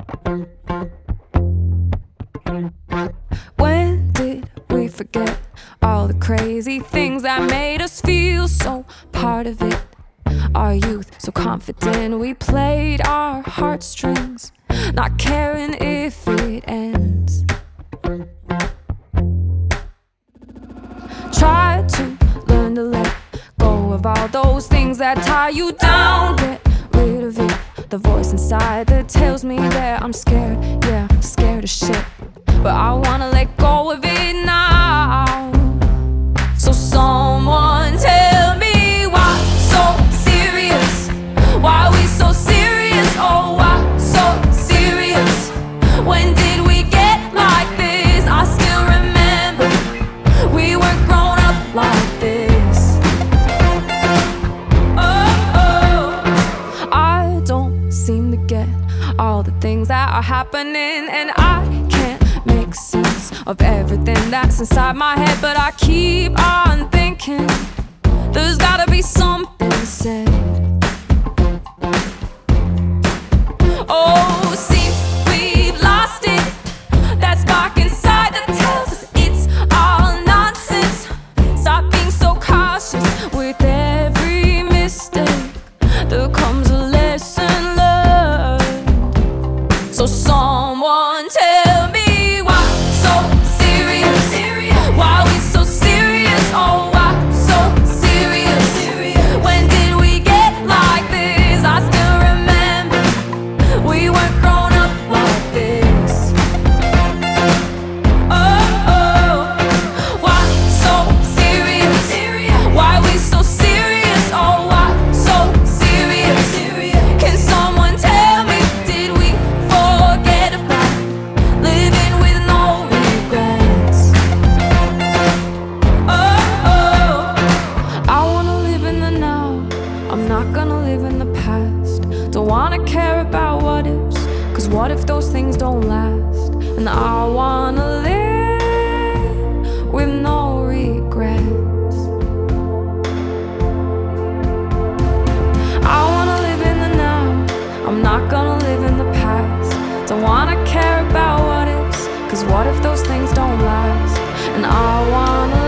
When did we forget all the crazy things that made us feel so part of it? Our youth, so confident, we played our heartstrings, not caring if it ends. Try to learn to let go of all those things that tie you down. Get rid of it, the voice inside that tells me that I'm scared. Yeah, scared of shit, but I wanna let go of it now. So someone tell me why so serious? Why we so serious? Oh, why so serious? When did we get like this? I still remember we weren't grown up like this. Oh, I don't seem to get all the things that are happening, and I can't make sense of everything that's inside my head, but I keep on thinking there's gotta be something said. Oh, seems we've lost it, that spark inside that tells us it's all nonsense. Stop being so cautious. With every mistake there comes a lesson learned. So someone tell me why so serious? Why we so serious? Oh, why so serious? When did we get like this? I still remember we weren't grown up like this. Oh, why so serious? Why we so serious? Oh, why so serious? Can someone tell me, did we forget about living with no regrets? Oh, I wanna live in the now, I'm not gonna live in the past. Don't wanna care about what ifs, 'cause what if those things don't last? And I wanna live with no regrets. I wanna live in the now, I'm not gonna live in the past. Don't wanna care about what ifs, 'cause what if those things don't last? And I wanna